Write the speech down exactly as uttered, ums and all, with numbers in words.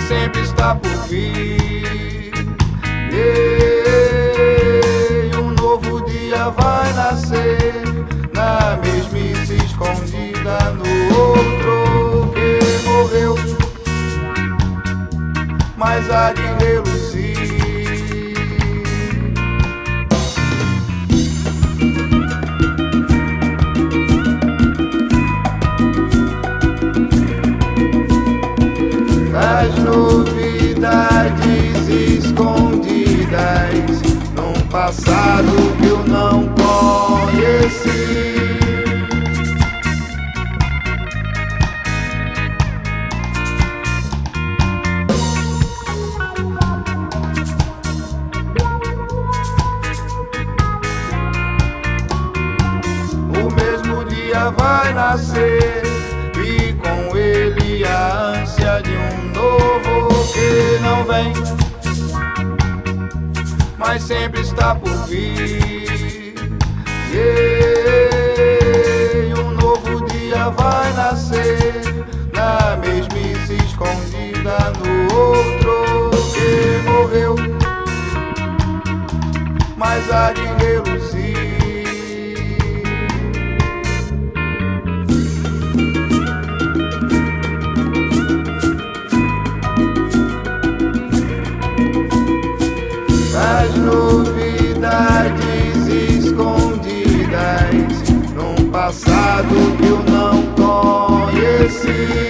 sempre está por vir. E um novo dia vai nascer, na mesmice escondida no outro que morreu, mas há de reluzir. As novidades escondidas num passado que eu não conheci. O mesmo dia vai nascer e com ele a ânsia de um novo que não vem, mas sempre está por vir. E um novo dia vai nascer, na mesmice escondida no outro que morreu, mas há de reluzir. As novidades escondidas num passado que eu não conheci.